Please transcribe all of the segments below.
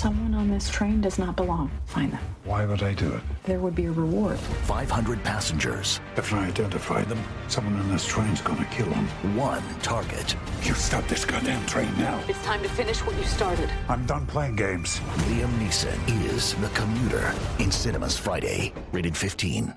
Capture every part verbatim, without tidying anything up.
Someone on this train does not belong. Find them. Why would I do it? There would be a reward. five hundred passengers. If I identify them, someone on this train's gonna kill them. One target. You stop this goddamn train now. It's time to finish what you started. I'm done playing games. Liam Neeson is The Commuter in cinemas Friday. Rated fifteen.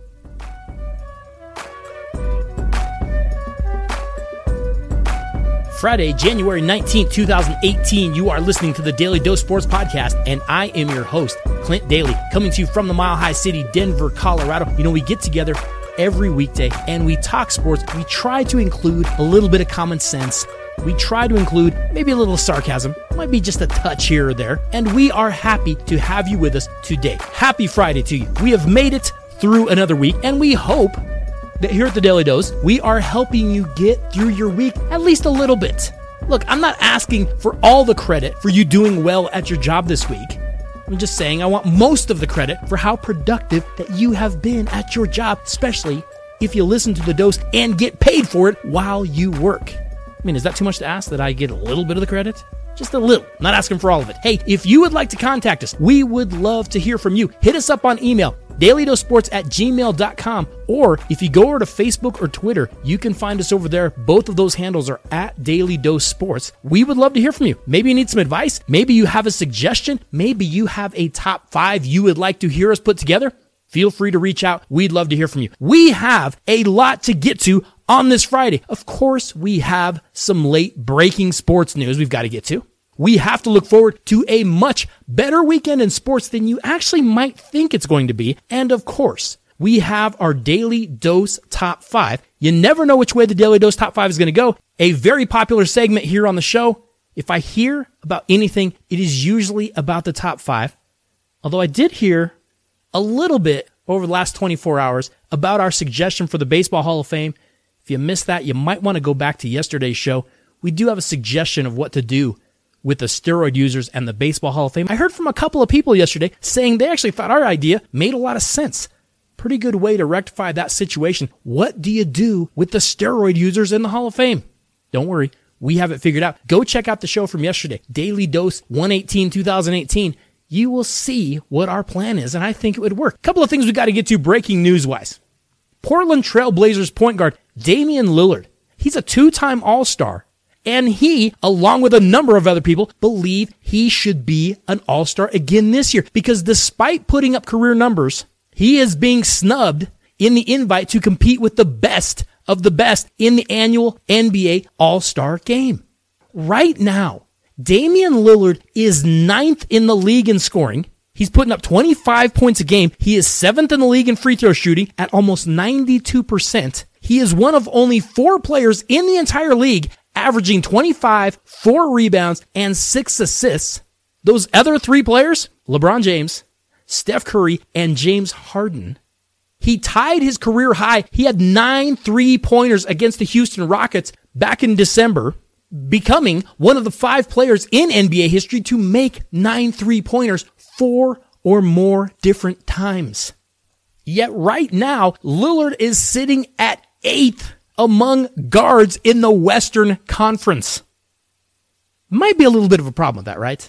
Friday, January nineteenth, twenty eighteen, you are listening to the Daily Dose Sports Podcast, and I am your host, Clint Daly, coming to you from the Mile High City, Denver, Colorado. You know, we get together every weekday, and we talk sports. We try to include a little bit of common sense. We try to include maybe a little sarcasm, might be just a touch here or there, and we are happy to have you with us today. Happy Friday to you. We have made it through another week, and we hope that here at the Daily Dose, we are helping you get through your week at least a little bit. Look, I'm not asking for all the credit for you doing well at your job this week. I'm just saying I want most of the credit for how productive that you have been at your job, especially if you listen to the Dose and get paid for it while you work. I mean, is that too much to ask that I get a little bit of the credit? Just a little. Not asking for all of it. Hey, if you would like to contact us, we would love to hear from you. Hit us up on email, dailydosesports at gmail dot com, or if you go over to Facebook or Twitter, you can find us over there. Both of those handles are at Daily Dose Sports. We would love to hear from you. Maybe you need some advice. Maybe you have a suggestion. Maybe you have a top five you would like to hear us put together. Feel free to reach out. We'd love to hear from you. We have a lot to get to on this Friday. Of course, we have some late breaking sports news we've got to get to. We have to look forward to a much better weekend in sports than you actually might think it's going to be. And of course, we have our Daily Dose Top five. You never know which way the Daily Dose Top five is going to go. A very popular segment here on the show. If I hear about anything, it is usually about the top five. Although I did hear a little bit over the last twenty-four hours about our suggestion for the Baseball Hall of Fame. If you missed that, you might want to go back to yesterday's show. We do have a suggestion of what to do with the steroid users and the Baseball Hall of Fame. I heard from a couple of people yesterday saying they actually thought our idea made a lot of sense. Pretty good way to rectify that situation. What do you do with the steroid users in the Hall of Fame? Don't worry, we have it figured out. Go check out the show from yesterday, Daily Dose one eighteen twenty eighteen. You will see what our plan is, and I think it would work. A couple of things we got to get to breaking news-wise. Portland Trail Blazers point guard Damian Lillard. He's a two-time All-Star. And he, along with a number of other people, believe he should be an All-Star again this year. Because despite putting up career numbers, he is being snubbed in the invite to compete with the best of the best in the annual N B A All-Star game. Right now, Damian Lillard is ninth in the league in scoring. He's putting up twenty-five points a game. He is seventh in the league in free throw shooting at almost ninety-two percent. He is one of only four players in the entire league averaging twenty-five, four rebounds, and six assists. Those other three players, LeBron James, Steph Curry, and James Harden. He tied his career high. He had nine three-pointers against the Houston Rockets back in December, becoming one of the five players in N B A history to make nine three-pointers four or more different times. Yet right now, Lillard is sitting at eighth among guards in the Western Conference. Might be a little bit of a problem with that, right?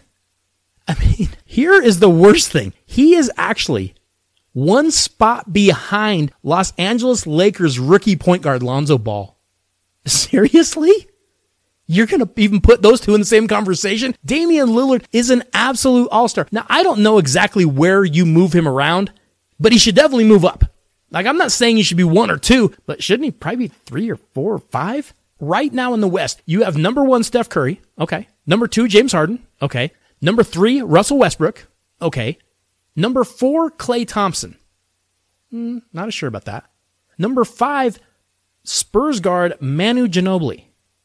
I mean, here is the worst thing. He is actually one spot behind Los Angeles Lakers rookie point guard Lonzo Ball. Seriously? You're going to even put those two in the same conversation? Damian Lillard is an absolute all-star. Now, I don't know exactly where you move him around, but he should definitely move up. Like, I'm not saying he should be one or two, but shouldn't he probably be three or four or five? Right now in the West, you have number one, Steph Curry. Okay. Number two, James Harden. Okay. Number three, Russell Westbrook. Okay. Number four, Klay Thompson. Hmm, not as sure about that. Number five, Spurs guard Manu Ginobili.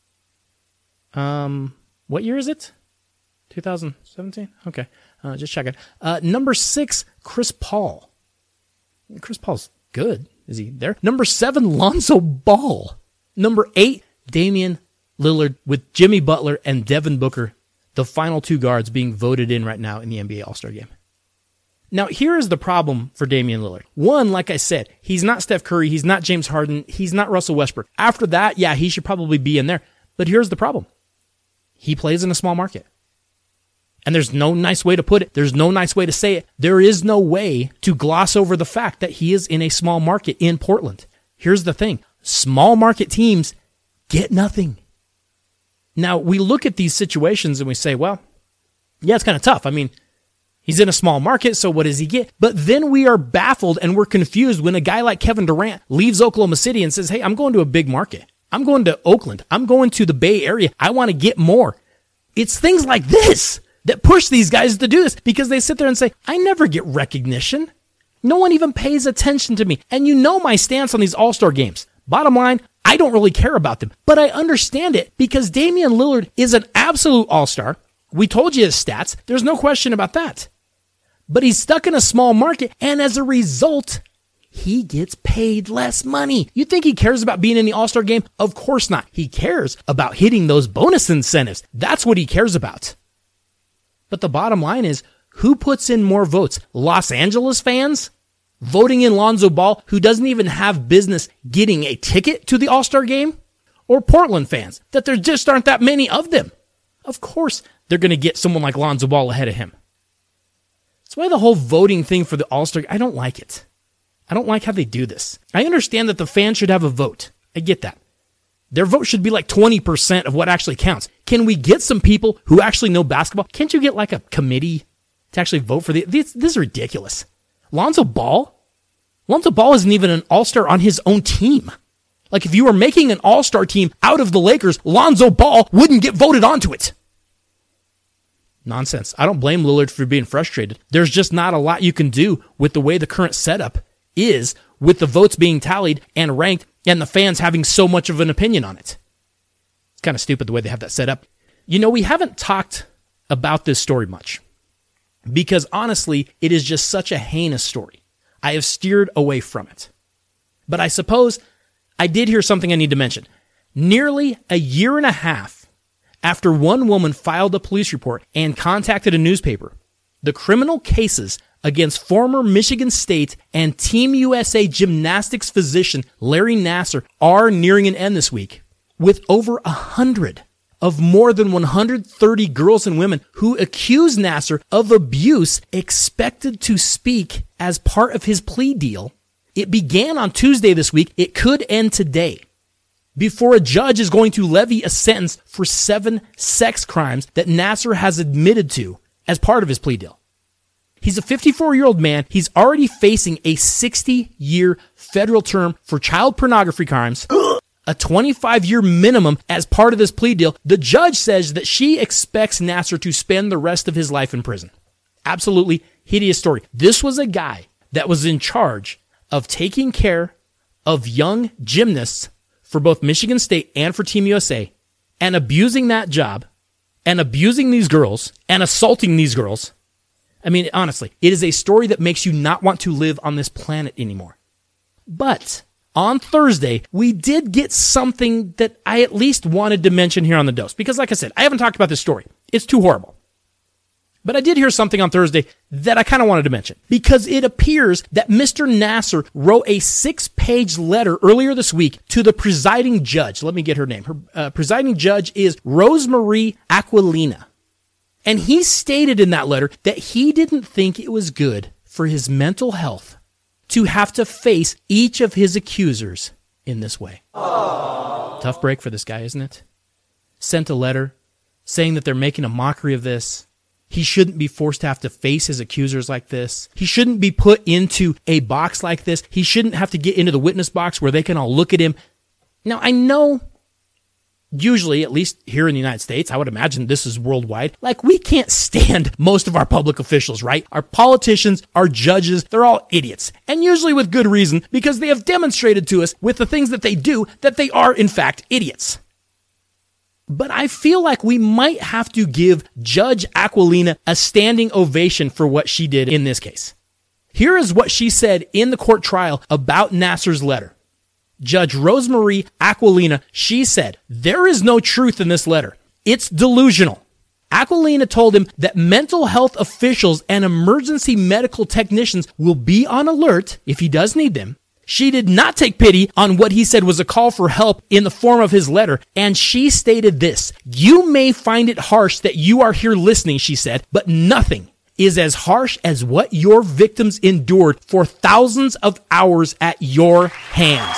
Um, what year is it? twenty seventeen? Okay. Uh, just checking. Uh, number six, Chris Paul. Chris Paul's good. Is he there? Number seven, Lonzo Ball. Number eight, Damian Lillard, with Jimmy Butler and Devin Booker, the final two guards being voted in right now in the N B A All-Star Game. Now, here is the problem for Damian Lillard. One, like I said, he's not Steph Curry, he's not James Harden, he's not Russell Westbrook. After that, yeah, he should probably be in there. But here's the problem. He plays in a small market. And there's no nice way to put it. There's no nice way to say it. There is no way to gloss over the fact that he is in a small market in Portland. Here's the thing. Small market teams get nothing. Now, we look at these situations and we say, well, yeah, it's kind of tough. I mean, he's in a small market, so what does he get? But then we are baffled and we're confused when a guy like Kevin Durant leaves Oklahoma City and says, hey, I'm going to a big market. I'm going to Oakland. I'm going to the Bay Area. I want to get more. It's things like this that push these guys to do this because they sit there and say, I never get recognition. No one even pays attention to me. And you know my stance on these all-star games. Bottom line, I don't really care about them. But I understand it because Damian Lillard is an absolute all-star. We told you his stats. There's no question about that. But he's stuck in a small market, and as a result, he gets paid less money. You think he cares about being in the All-Star game? Of course not. He cares about hitting those bonus incentives. That's what he cares about. But the bottom line is, who puts in more votes? Los Angeles fans voting in Lonzo Ball, who doesn't even have business getting a ticket to the All-Star game? Or Portland fans, that there just aren't that many of them? Of course, they're going to get someone like Lonzo Ball ahead of him. That's why the whole voting thing for the All-Star, I don't like it. I don't like how they do this. I understand that the fans should have a vote. I get that. Their vote should be like twenty percent of what actually counts. Can we get some people who actually know basketball? Can't you get like a committee to actually vote for the... This, this is ridiculous. Lonzo Ball? Lonzo Ball isn't even an all-star on his own team. Like if you were making an all-star team out of the Lakers, Lonzo Ball wouldn't get voted onto it. Nonsense. I don't blame Lillard for being frustrated. There's just not a lot you can do with the way the current setup is with the votes being tallied and ranked and the fans having so much of an opinion on it. It's kind of stupid the way they have that set up. You know, we haven't talked about this story much because honestly, it is just such a heinous story. I have steered away from it. But I suppose I did hear something I need to mention. Nearly a year and a half after one woman filed a police report and contacted a newspaper, the criminal cases against former Michigan State and Team U S A gymnastics physician Larry Nassar are nearing an end this week, with over a hundred of more than one hundred thirty girls and women who accuse Nassar of abuse expected to speak as part of his plea deal. It began on Tuesday this week. It could end today before a judge is going to levy a sentence for seven sex crimes that Nassar has admitted to as part of his plea deal. He's a fifty-four-year-old man. He's already facing a sixty-year federal term for child pornography crimes, a twenty-five-year minimum as part of this plea deal. The judge says that she expects Nassar to spend the rest of his life in prison. Absolutely hideous story. This was a guy that was in charge of taking care of young gymnasts for both Michigan State and for Team U S A and abusing that job and abusing these girls and assaulting these girls. I mean, honestly, it is a story that makes you not want to live on this planet anymore. But on Thursday, we did get something that I at least wanted to mention here on the dose. Because like I said, I haven't talked about this story. It's too horrible. But I did hear something on Thursday that I kind of wanted to mention. Because it appears that Mister Nassar wrote a six-page letter earlier this week to the presiding judge. Let me get her name. Her uh, presiding judge is Rosemarie Aquilina. And he stated in that letter that he didn't think it was good for his mental health to have to face each of his accusers in this way. Aww. Tough break for this guy, isn't it? Sent a letter saying that they're making a mockery of this. He shouldn't be forced to have to face his accusers like this. He shouldn't be put into a box like this. He shouldn't have to get into the witness box where they can all look at him. Now, I know usually, at least here in the United States, I would imagine this is worldwide, like we can't stand most of our public officials, right? Our politicians, our judges, they're all idiots. And usually with good reason, because they have demonstrated to us with the things that they do that they are, in fact, idiots. But I feel like we might have to give Judge Aquilina a standing ovation for what she did in this case. Here is what she said in the court trial about Nassar's letter. Judge Rosemarie Aquilina, she said, there is no truth in this letter. It's delusional. Aquilina told him that mental health officials and emergency medical technicians will be on alert if he does need them. She did not take pity on what he said was a call for help in the form of his letter, and she stated this: "You may find it harsh that you are here listening," she said, "but nothing is as harsh as what your victims endured for thousands of hours at your hands."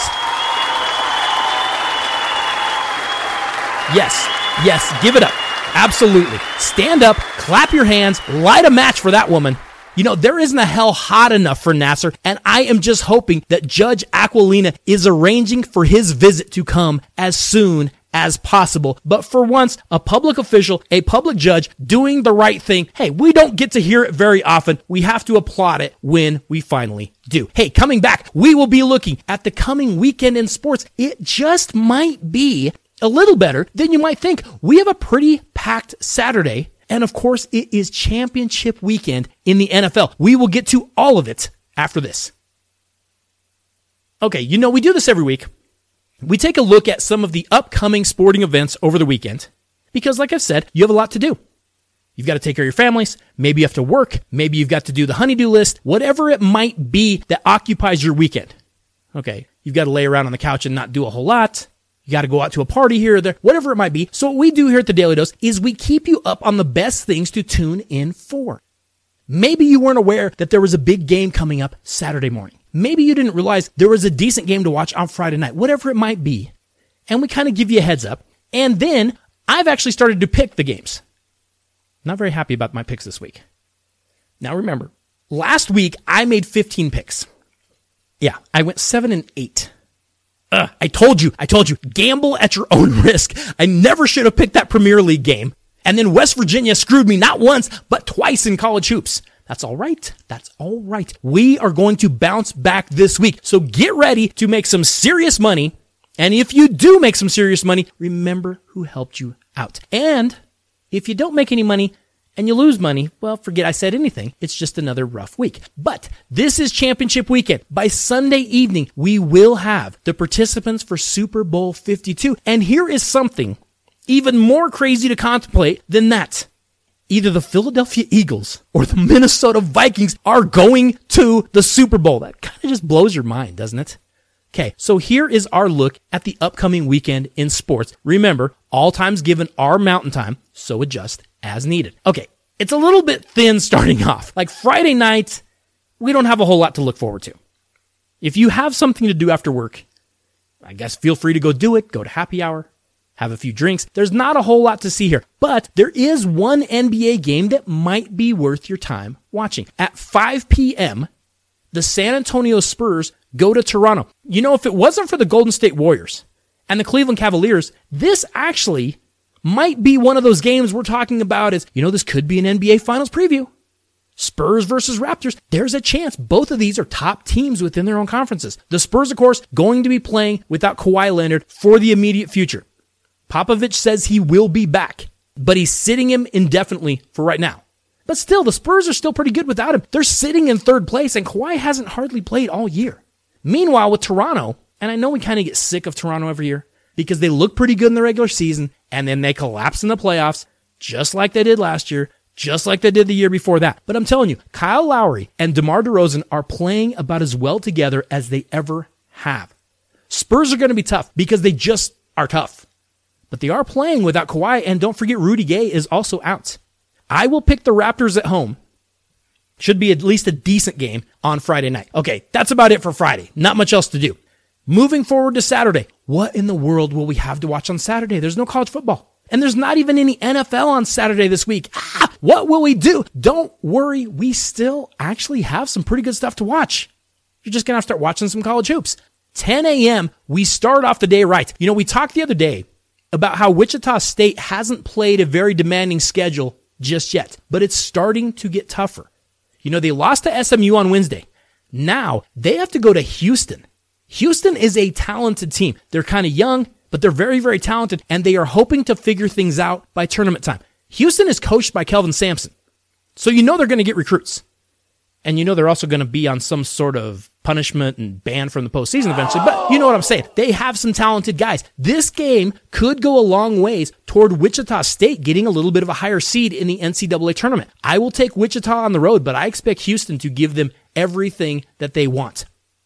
Yes, yes, give it up. Absolutely. Stand up, clap your hands, light a match for that woman. You know, there isn't a hell hot enough for Nassar, and I am just hoping that Judge Aquilina is arranging for his visit to come as soon as possible. But for once, a public official, a public judge doing the right thing, hey, we don't get to hear it very often. We have to applaud it when we finally do. Hey, coming back, we will be looking at the coming weekend in sports. It just might be a little better than you might think. We have a pretty packed Saturday. And of course, it is championship weekend in the N F L. We will get to all of it after this. Okay, you know, we do this every week. We take a look at some of the upcoming sporting events over the weekend because, like I've said, you have a lot to do. You've got to take care of your families. Maybe you have to work. Maybe you've got to do the honey-do list. Whatever it might be that occupies your weekend. Okay, you've got to lay around on the couch and not do a whole lot. You got to go out to a party here or there, whatever it might be. So what we do here at the Daily Dose is we keep you up on the best things to tune in for. Maybe you weren't aware that there was a big game coming up Saturday morning. Maybe you didn't realize there was a decent game to watch on Friday night, whatever it might be. And we kind of give you a heads up. And then I've actually started to pick the games. Not very happy about my picks this week. Now remember, last week I made fifteen picks. Yeah, I went seven and eight. Uh, I told you, I told you, gamble at your own risk. I never should have picked that Premier League game. And then West Virginia screwed me not once, but twice in college hoops. That's all right. That's all right. We are going to bounce back this week. So get ready to make some serious money. And if you do make some serious money, remember who helped you out. And if you don't make any money and you lose money, well, forget I said anything. It's just another rough week. But this is championship weekend. By Sunday evening, we will have the participants for Super Bowl fifty-two. And here is something even more crazy to contemplate than that. Either the Philadelphia Eagles or the Minnesota Vikings are going to the Super Bowl. That kind of just blows your mind, doesn't it? Okay, so here is our look at the upcoming weekend in sports. Remember, all times given are mountain time, so adjust as needed. Okay, it's a little bit thin starting off. Like Friday night, we don't have a whole lot to look forward to. If you have something to do after work, I guess feel free to go do it. Go to happy hour, have a few drinks. There's not a whole lot to see here, but there is one N B A game that might be worth your time watching. At five p.m., the San Antonio Spurs go to Toronto. You know, if it wasn't for the Golden State Warriors and the Cleveland Cavaliers, this actually might be one of those games we're talking about as, you know, this could be an N B A Finals preview. Spurs versus Raptors. There's a chance both of these are top teams within their own conferences. The Spurs, of course, going to be playing without Kawhi Leonard for the immediate future. Popovich says he will be back, but he's sitting him indefinitely for right now. But still, the Spurs are still pretty good without him. They're sitting in third place, and Kawhi hasn't hardly played all year. Meanwhile, with Toronto, and I know we kind of get sick of Toronto every year, because they look pretty good in the regular season, and then they collapse in the playoffs, just like they did last year, just like they did the year before that. But I'm telling you, Kyle Lowry and DeMar DeRozan are playing about as well together as they ever have. Spurs are going to be tough, because they just are tough. But they are playing without Kawhi, and don't forget Rudy Gay is also out. I will pick the Raptors at home. Should be at least a decent game on Friday night. Okay, that's about it for Friday. Not much else to do. Moving forward to Saturday, what in the world will we have to watch on Saturday? There's no college football. And there's not even any N F L on Saturday this week. Ah, what will we do? Don't worry, we still actually have some pretty good stuff to watch. You're just going to have to start watching some college hoops. ten a.m., we start off the day right. You know, we talked the other day about how Wichita State hasn't played a very demanding schedule just yet, but it's starting to get tougher. You know, they lost to S M U on Wednesday. Now, they have to go to Houston. Houston is a talented team. They're kind of young, but they're very, very talented, and they are hoping to figure things out by tournament time. Houston is coached by Kelvin Sampson, so you know they're going to get recruits. And you know they're also going to be on some sort of punishment and banned from the postseason eventually, but you know what I'm saying. They have some talented guys. This game could go a long ways toward Wichita State getting a little bit of a higher seed in the N C double A tournament. I will take Wichita on the road, but I expect Houston to give them everything that they want.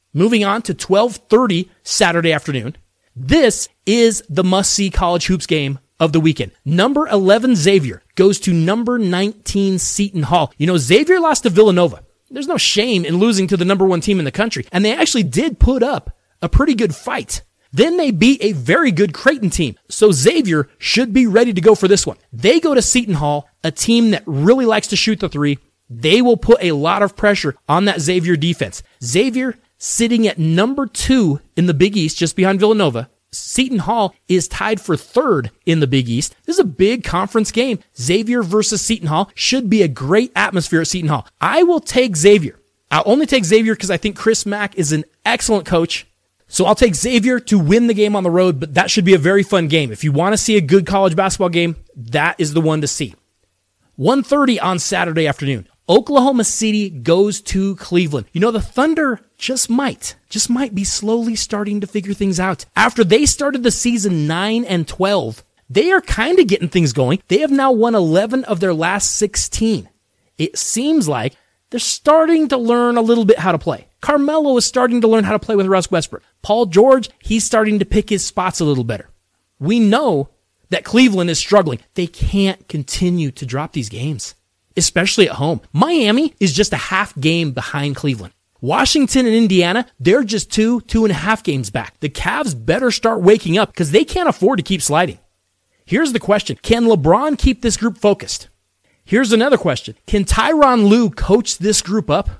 Moving on to twelve thirty Saturday afternoon. This is the must-see college hoops game of the weekend. Number eleven Xavier goes to number nineteen Seton Hall. You know, Xavier lost to Villanova. There's no shame in losing to the number one team in the country, and they actually did put up a pretty good fight. Then they beat a very good Creighton team, so Xavier should be ready to go for this one. They go to Seton Hall, a team that really likes to shoot the three. They will put a lot of pressure on that Xavier defense. Xavier sitting at number two in the Big East, just behind Villanova. Seton Hall is tied for third in the Big East. This is a big conference game. Xavier versus Seton Hall should be a great atmosphere at Seton Hall. I will take Xavier. I'll only take Xavier because I think Chris Mack is an excellent coach. So I'll take Xavier to win the game on the road, but that should be a very fun game. If you want to see a good college basketball game, that is the one to see. one thirty on Saturday afternoon. Oklahoma City goes to Cleveland. You know, the Thunder just might, just might be slowly starting to figure things out. After they started the season nine and twelve, they are kind of getting things going. They have now won eleven of their last sixteen. It seems like they're starting to learn a little bit how to play. Carmelo is starting to learn how to play with Russ Westbrook. Paul George, he's starting to pick his spots a little better. We know that Cleveland is struggling. They can't continue to drop these games, especially at home. Miami is just a half game behind Cleveland. Washington and Indiana, they're just two, two and a half games back. The Cavs better start waking up because they can't afford to keep sliding. Here's the question. Can LeBron keep this group focused? Here's another question. Can Tyronn Lue coach this group up?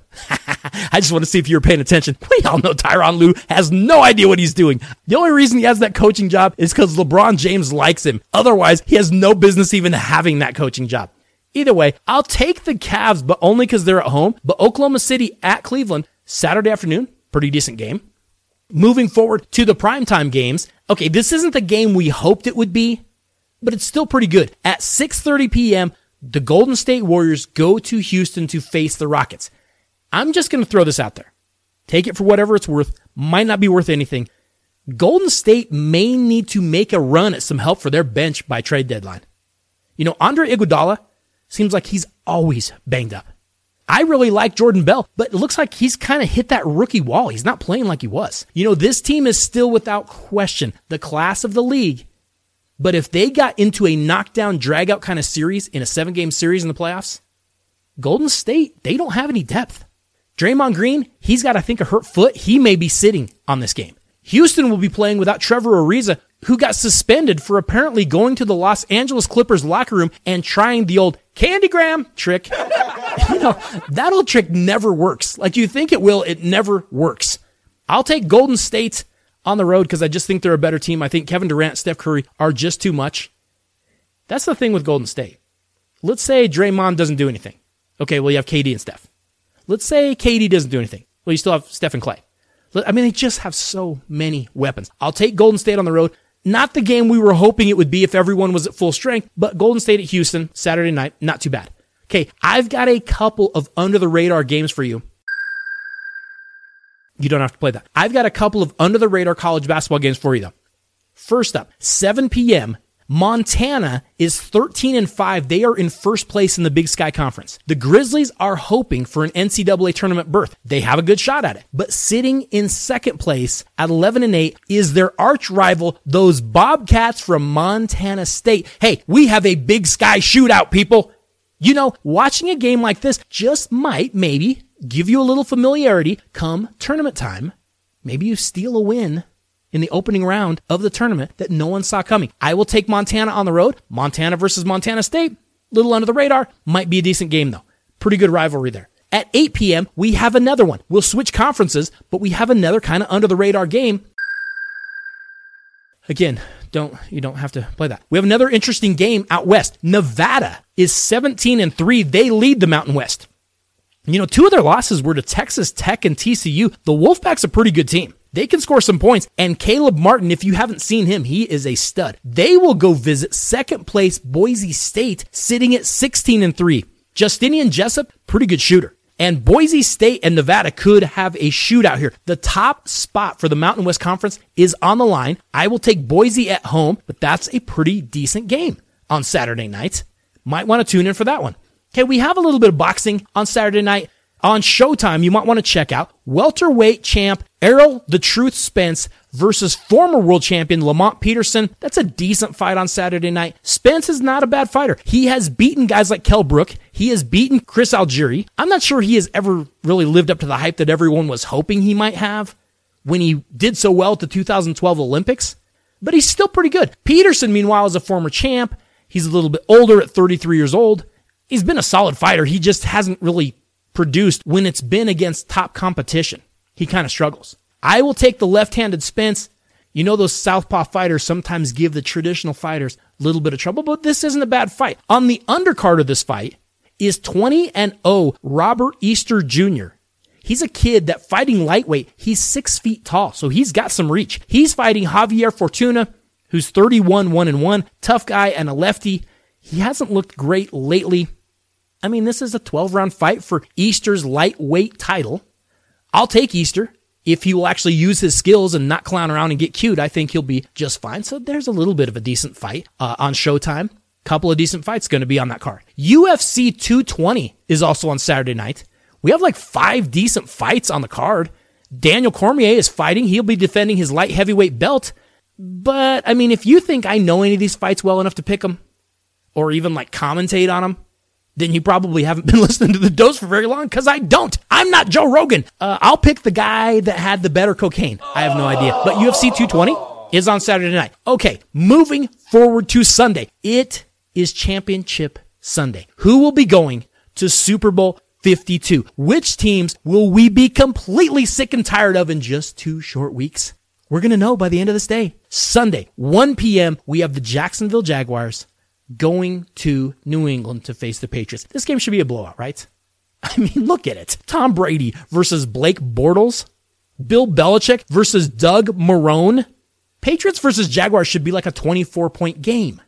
I just want to see if you're paying attention. We all know Tyronn Lue has no idea what he's doing. The only reason he has that coaching job is because LeBron James likes him. Otherwise, he has no business even having that coaching job. Either way, I'll take the Cavs, but only because they're at home. But Oklahoma City at Cleveland, Saturday afternoon, pretty decent game. Moving forward to the primetime games. Okay, this isn't the game we hoped it would be, but it's still pretty good. At six thirty p.m., the Golden State Warriors go to Houston to face the Rockets. I'm just going to throw this out there. Take it for whatever it's worth. Might not be worth anything. Golden State may need to make a run at some help for their bench by trade deadline. You know, Andre Iguodala seems like he's always banged up. I really like Jordan Bell, but it looks like he's kind of hit that rookie wall. He's not playing like he was. You know, this team is still without question the class of the league. But if they got into a knockdown, drag-out kind of series in a seven-game series in the playoffs, Golden State, they don't have any depth. Draymond Green, he's got, I think, a hurt foot. He may be sitting on this game. Houston will be playing without Trevor Ariza, who got suspended for apparently going to the Los Angeles Clippers locker room and trying the old candygram trick. You know, that old trick never works. Like you think it will, it never works. I'll take Golden State on the road because I just think they're a better team. I think Kevin Durant, Steph Curry are just too much. That's the thing with Golden State. Let's say Draymond doesn't do anything. Okay, well, you have K D and Steph. Let's say K D doesn't do anything. Well, you still have Steph and Clay. I mean, they just have so many weapons. I'll take Golden State on the road. Not the game we were hoping it would be if everyone was at full strength, but Golden State at Houston, Saturday night, not too bad. Okay, I've got a couple of under-the-radar games for you. You don't have to play that. I've got a couple of under-the-radar college basketball games for you, though. First up, seven p.m., Montana is thirteen and five. They are in first place in the Big Sky Conference. The Grizzlies are hoping for an N C double A tournament berth. They have a good shot at it. But sitting in second place at eleven and eight is their arch rival, those Bobcats from Montana State. Hey, we have a Big Sky shootout, people. You know, watching a game like this just might, maybe, give you a little familiarity come tournament time. Maybe you steal a win in the opening round of the tournament that no one saw coming. I will take Montana on the road. Montana versus Montana State. Little under the radar. Might be a decent game, though. Pretty good rivalry there. At eight p.m., we have another one. We'll switch conferences, but we have another kind of under the radar game. Again, don't you don't have to play that. We have another interesting game out west. Nevada is seventeen and three. They lead the Mountain West. You know, two of their losses were to Texas Tech and T C U. The Wolfpack's a pretty good team. They can score some points. And Caleb Martin, if you haven't seen him, he is a stud. They will go visit second place Boise State, sitting at sixteen and three. Justinian Jessup, pretty good shooter. And Boise State and Nevada could have a shootout here. The top spot for the Mountain West Conference is on the line. I will take Boise at home, but that's a pretty decent game on Saturday night. Might want to tune in for that one. Okay, we have a little bit of boxing on Saturday night. On Showtime, you might want to check out welterweight champ Errol the Truth Spence versus former world champion Lamont Peterson. That's a decent fight on Saturday night. Spence is not a bad fighter. He has beaten guys like Kell Brook. He has beaten Chris Algieri. I'm not sure he has ever really lived up to the hype that everyone was hoping he might have when he did so well at the two thousand twelve Olympics. But he's still pretty good. Peterson, meanwhile, is a former champ. He's a little bit older at thirty-three years old. He's been a solid fighter. He just hasn't really produced when it's been against top competition. He kind of struggles. I will take the left-handed Spence. You know those southpaw fighters sometimes give the traditional fighters a little bit of trouble, but this isn't a bad fight. On the undercard of this fight is twenty and oh Robert Easter Junior He's a kid that fighting lightweight, he's six feet tall, so he's got some reach. He's fighting Javier Fortuna, who's thirty-one, one and one, tough guy and a lefty. He hasn't looked great lately. I mean, this is a twelve-round fight for Easter's lightweight title. I'll take Easter. If he will actually use his skills and not clown around and get cute, I think he'll be just fine. So there's a little bit of a decent fight uh, on Showtime. Couple of decent fights going to be on that card. U F C two twenty is also on Saturday night. We have like five decent fights on the card. Daniel Cormier is fighting. He'll be defending his light heavyweight belt. But, I mean, if you think I know any of these fights well enough to pick them, or even like commentate on them, then you probably haven't been listening to The Dose for very long, because I don't. I'm not Joe Rogan. Uh, I'll pick the guy that had the better cocaine. I have no idea. But U F C two twenty is on Saturday night. Okay, moving forward to Sunday. It is Championship Sunday. Who will be going to Super Bowl fifty-two? Which teams will we be completely sick and tired of in just two short weeks? We're going to know by the end of this day. Sunday, one p.m., we have the Jacksonville Jaguars going to New England to face the Patriots. This game should be a blowout, right? I mean, look at it. Tom Brady versus Blake Bortles. Bill Belichick versus Doug Marrone. Patriots versus Jaguars should be like a twenty-four point game.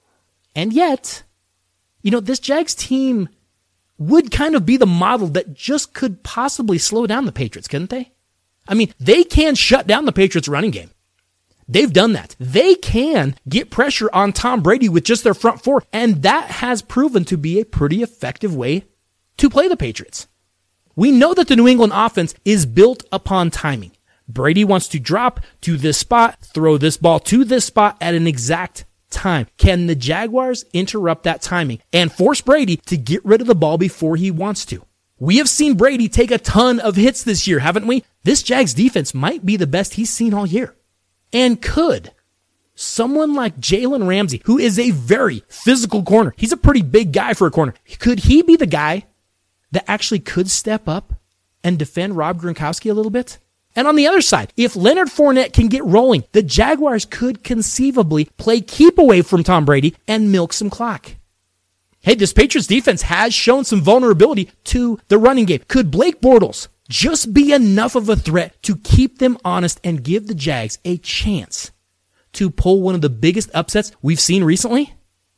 And yet, you know, this Jags team would kind of be the model that just could possibly slow down the Patriots, couldn't they? I mean, they can shut down the Patriots running game. They've done that. They can get pressure on Tom Brady with just their front four, and that has proven to be a pretty effective way to play the Patriots. We know that the New England offense is built upon timing. Brady wants to drop to this spot, throw this ball to this spot at an exact time. Can the Jaguars interrupt that timing and force Brady to get rid of the ball before he wants to? We have seen Brady take a ton of hits this year, haven't we? This Jags defense might be the best he's seen all year. And could someone like Jalen Ramsey, who is a very physical corner, he's a pretty big guy for a corner, could he be the guy that actually could step up and defend Rob Gronkowski a little bit? And on the other side, if Leonard Fournette can get rolling, the Jaguars could conceivably play keep away from Tom Brady and milk some clock. Hey, this Patriots defense has shown some vulnerability to the running game. Could Blake Bortles just be enough of a threat to keep them honest and give the Jags a chance to pull one of the biggest upsets we've seen recently?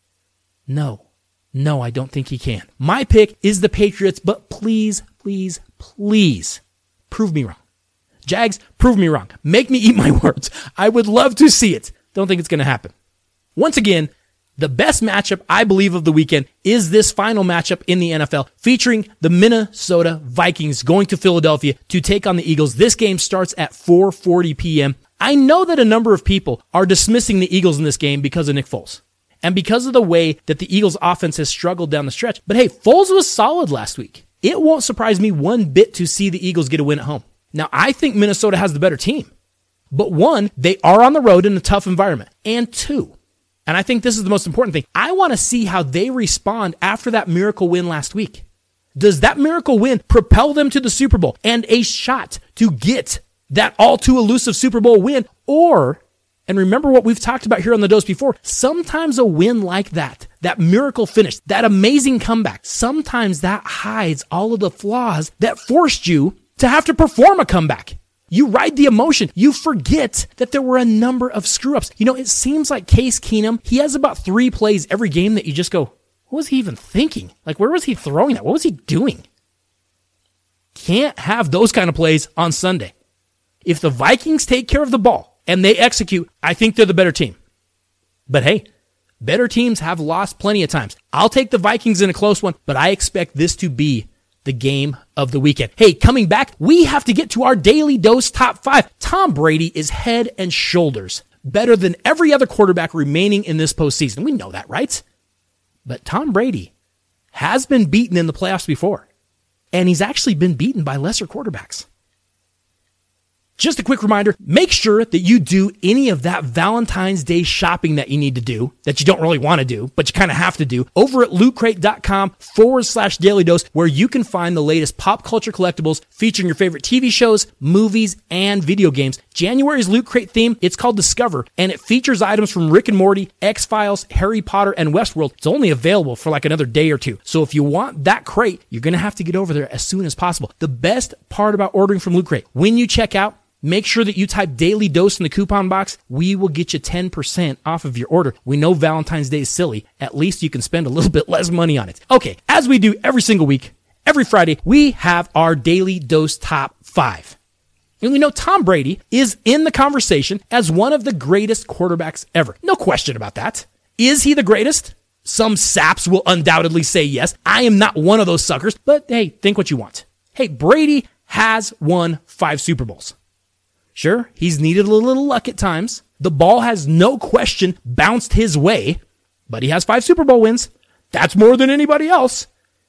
No. No, I don't think he can. My pick is the Patriots, but please, please, please prove me wrong. Jags, prove me wrong. Make me eat my words. I would love to see it. Don't think it's going to happen. Once again, the best matchup, I believe, of the weekend is this final matchup in the N F L featuring the Minnesota Vikings going to Philadelphia to take on the Eagles. This game starts at four forty p.m. I know that a number of people are dismissing the Eagles in this game because of Nick Foles and because of the way that the Eagles offense has struggled down the stretch. But hey, Foles was solid last week. It won't surprise me one bit to see the Eagles get a win at home. Now, I think Minnesota has the better team. But one, they are on the road in a tough environment. And two, and I think this is the most important thing, I want to see how they respond after that miracle win last week. Does that miracle win propel them to the Super Bowl and a shot to get that all too elusive Super Bowl win? Or, and remember what we've talked about here on The Dose before, sometimes a win like that, that miracle finish, that amazing comeback, sometimes that hides all of the flaws that forced you to have to perform a comeback. You ride the emotion. You forget that there were a number of screw-ups. You know, it seems like Case Keenum, he has about three plays every game that you just go, what was he even thinking? Like, where was he throwing that? What was he doing? Can't have those kind of plays on Sunday. If the Vikings take care of the ball and they execute, I think they're the better team. But hey, better teams have lost plenty of times. I'll take the Vikings in a close one, but I expect this to be the game of the weekend. Hey, coming back, we have to get to our Daily Dose top five. Tom Brady is head and shoulders better than every other quarterback remaining in this postseason. We know that, right? But Tom Brady has been beaten in the playoffs before, and he's actually been beaten by lesser quarterbacks. Just a quick reminder, make sure that you do any of that Valentine's Day shopping that you need to do, that you don't really want to do, but you kind of have to do, over at lootcrate.com forward slash daily dose, where you can find the latest pop culture collectibles featuring your favorite T V shows, movies, and video games. January's Loot Crate theme, it's called Discover, and it features items from Rick and Morty, X-Files, Harry Potter, and Westworld. It's only available for like another day or two. So if you want that crate, you're going to have to get over there as soon as possible. The best part about ordering from Loot Crate, when you check out, make sure that you type Daily Dose in the coupon box. We will get you ten percent off of your order. We know Valentine's Day is silly. At least you can spend a little bit less money on it. Okay, as we do every single week, every Friday, we have our Daily Dose top five. And we know Tom Brady is in the conversation as one of the greatest quarterbacks ever. No question about that. Is he the greatest? Some saps will undoubtedly say yes. I am not one of those suckers, but hey, think what you want. Hey, Brady has won five Super Bowls. Sure, he's needed a little luck at times. The ball has no question bounced his way, but he has five Super Bowl wins. That's more than anybody else.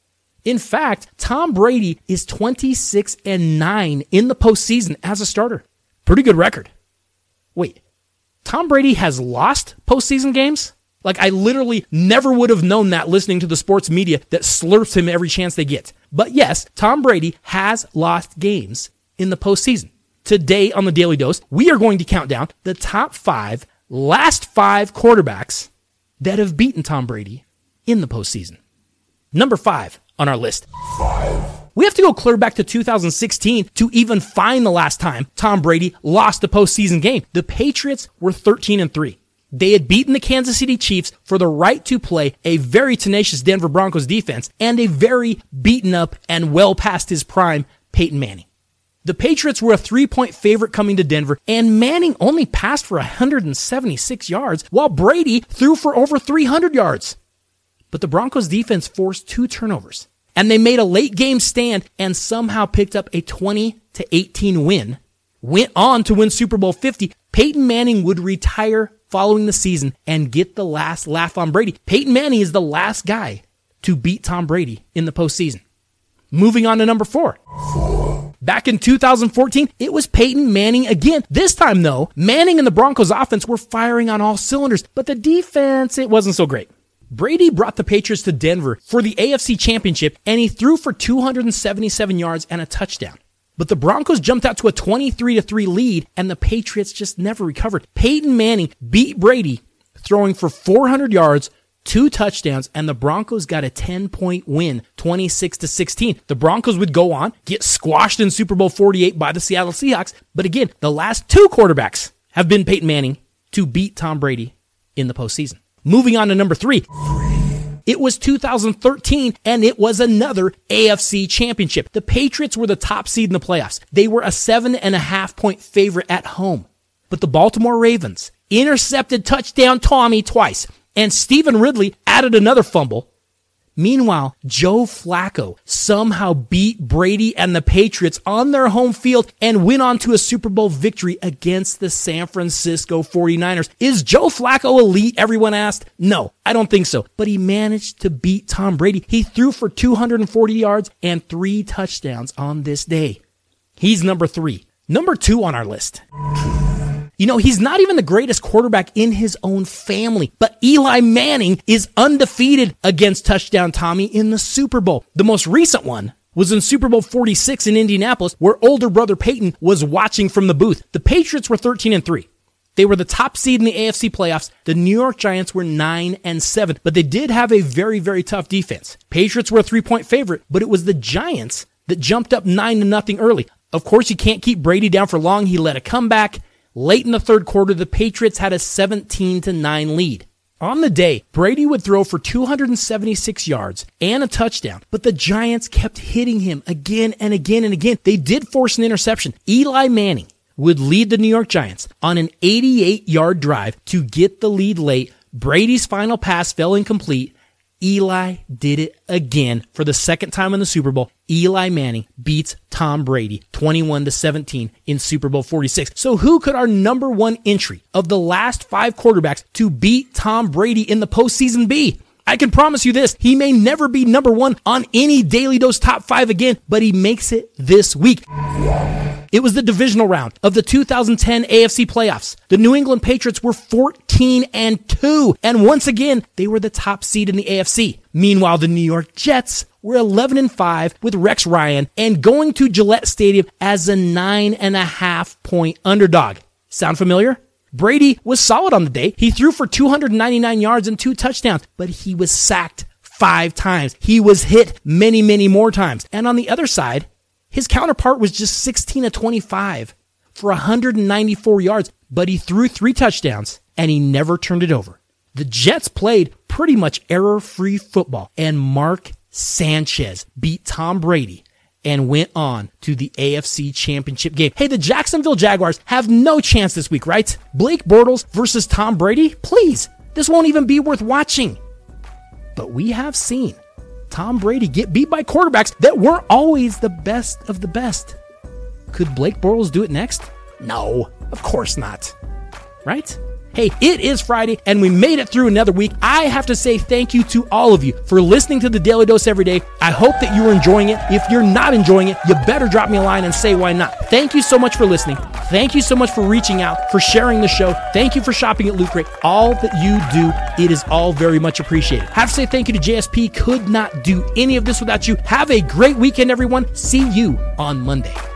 In fact, Tom Brady is twenty-six and nine in the postseason as a starter. Pretty good record. Wait, Tom Brady has lost postseason games? Like, I literally never would have known that listening to the sports media that slurps him every chance they get. But yes, Tom Brady has lost games in the postseason. Today on the Daily Dose, we are going to count down the top five, last five quarterbacks that have beaten Tom Brady in the postseason. Number five on our list. Five. We have to go clear back to two thousand sixteen to even find the last time Tom Brady lost a postseason game. The Patriots were thirteen and three. They had beaten the Kansas City Chiefs for the right to play a very tenacious Denver Broncos defense and a very beaten up and well past his prime Peyton Manning. The Patriots were a three-point favorite coming to Denver, and Manning only passed for one hundred seventy-six yards, while Brady threw for over three hundred yards. But the Broncos defense forced two turnovers, and they made a late-game stand and somehow picked up a twenty to eighteen win. Went on to win Super Bowl fifty. Peyton Manning would retire following the season and get the last laugh on Brady. Peyton Manning is the last guy to beat Tom Brady in the postseason. Moving on to number four. Back in two thousand fourteen, it was Peyton Manning again. This time, though, Manning and the Broncos offense were firing on all cylinders, but the defense, it wasn't so great. Brady brought the Patriots to Denver for the A F C Championship, and he threw for two hundred seventy-seven yards and a touchdown. But the Broncos jumped out to a twenty-three to three lead, and the Patriots just never recovered. Peyton Manning beat Brady, throwing for four hundred yards, two touchdowns, and the Broncos got a ten-point win, twenty-six to sixteen. The Broncos would go on, get squashed in Super Bowl forty-eight by the Seattle Seahawks, but again, the last two quarterbacks have been Peyton Manning to beat Tom Brady in the postseason. Moving on to number three. It was two thousand thirteen, and it was another A F C championship. The Patriots were the top seed in the playoffs. They were a seven and a half point favorite at home. But the Baltimore Ravens intercepted touchdown Tommy twice, and Stephen Ridley added another fumble. Meanwhile, Joe Flacco somehow beat Brady and the Patriots on their home field and went on to a Super Bowl victory against the San Francisco forty-niners. Is Joe Flacco elite, everyone asked? No, I don't think so. But he managed to beat Tom Brady. He threw for two hundred forty yards and three touchdowns on this day. He's number three. Number two on our list. You know, he's not even the greatest quarterback in his own family, but Eli Manning is undefeated against touchdown Tommy in the Super Bowl. The most recent one was in Super Bowl forty-six in Indianapolis, where older brother Peyton was watching from the booth. The Patriots were thirteen and three. They were the top seed in the A F C playoffs. The New York Giants were nine and seven, but they did have a very, very tough defense. Patriots were a three-point favorite, but it was the Giants that jumped up nine to nothing early. Of course, you can't keep Brady down for long. He led a comeback. Late in the third quarter, the Patriots had a seventeen to nine lead. On the day, Brady would throw for two hundred seventy-six yards and a touchdown, but the Giants kept hitting him again and again and again. They did force an interception. Eli Manning would lead the New York Giants on an eighty-eight yard drive to get the lead late. Brady's final pass fell incomplete. Eli did it again for the second time in the Super Bowl. Eli Manning beats Tom Brady twenty-one to seventeen in Super Bowl forty-six. So who could our number one entry of the last five quarterbacks to beat Tom Brady in the postseason be? I can promise you this, he may never be number one on any Daily Dose top five again, but he makes it this week. It was the divisional round of the two thousand ten A F C playoffs. The New England Patriots were fourteen and two, and once again, they were the top seed in the A F C. Meanwhile, the New York Jets were eleven and five with Rex Ryan and going to Gillette Stadium as a nine and a half point underdog. Sound familiar? Brady was solid on the day. He threw for two hundred ninety-nine yards and two touchdowns, but he was sacked five times. He was hit many, many more times. And on the other side, his counterpart was just sixteen of twenty-five for one hundred ninety-four yards, but he threw three touchdowns and he never turned it over. The Jets played pretty much error-free football, and Mark Sanchez beat Tom Brady and went on to the A F C Championship game. Hey, the Jacksonville Jaguars have no chance this week, right? Blake Bortles versus Tom Brady? Please, this won't even be worth watching. But we have seen Tom Brady get beat by quarterbacks that weren't always the best of the best. Could Blake Bortles do it next? No, of course not. Right? Hey, it is Friday, and we made it through another week. I have to say thank you to all of you for listening to the Daily Dose every day. I hope that you are enjoying it. If you're not enjoying it, you better drop me a line and say why not. Thank you so much for listening. Thank you so much for reaching out, for sharing the show. Thank you for shopping at Loot Crate. All that you do, it is all very much appreciated. I have to say thank you to J S P. Could not do any of this without you. Have a great weekend, everyone. See you on Monday.